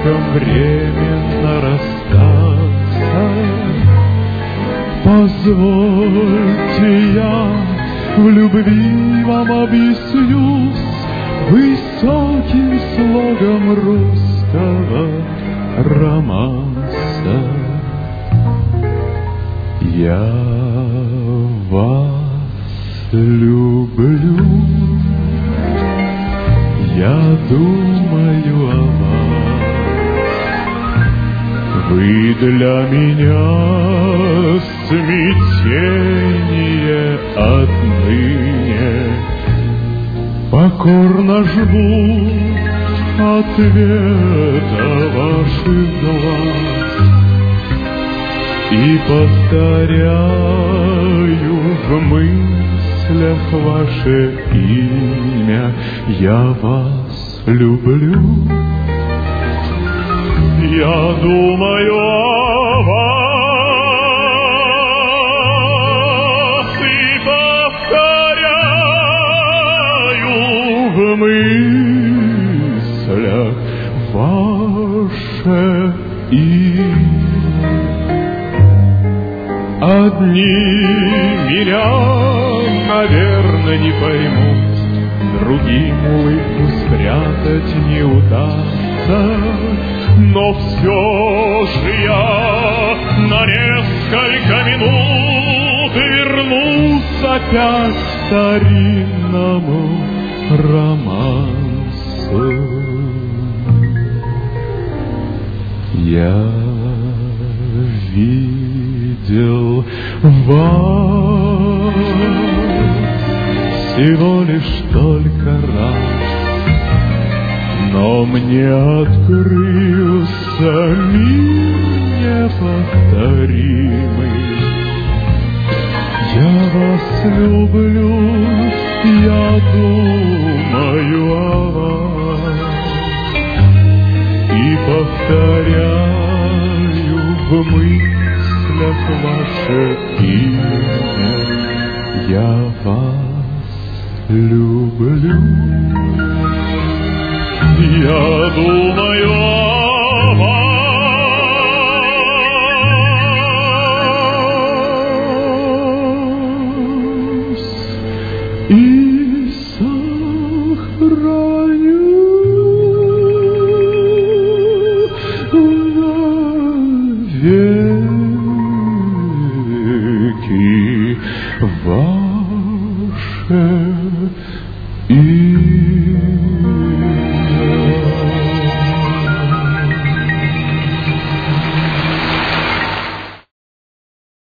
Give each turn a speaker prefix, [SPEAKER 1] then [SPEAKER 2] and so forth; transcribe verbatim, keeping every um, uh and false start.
[SPEAKER 1] чем временно расстаться. Позвольте, я в любви вам объяснюсь высоким слогом русского романса. Я вас люблю, я думаю о вас. Вы для меня смятение отныне. Покорно жду ответа ваших глаз и повторяю в мыслях ваше имя. Я вас люблю, я думаю о вас и повторяю в мыслях ваше имя. Одни меня, наверное, не поймут, другим улыбку спрятать не удастся. Но все же я на несколько минут вернусь опять к старинному романсу. Я видел вас всего лишь только раз, но мне открылся мир неповторимый. Я вас люблю, я думаю о вас и повторяю в мыслях ваше имя. Я вас люблю, я думаю о вас и сохраню навеки ваше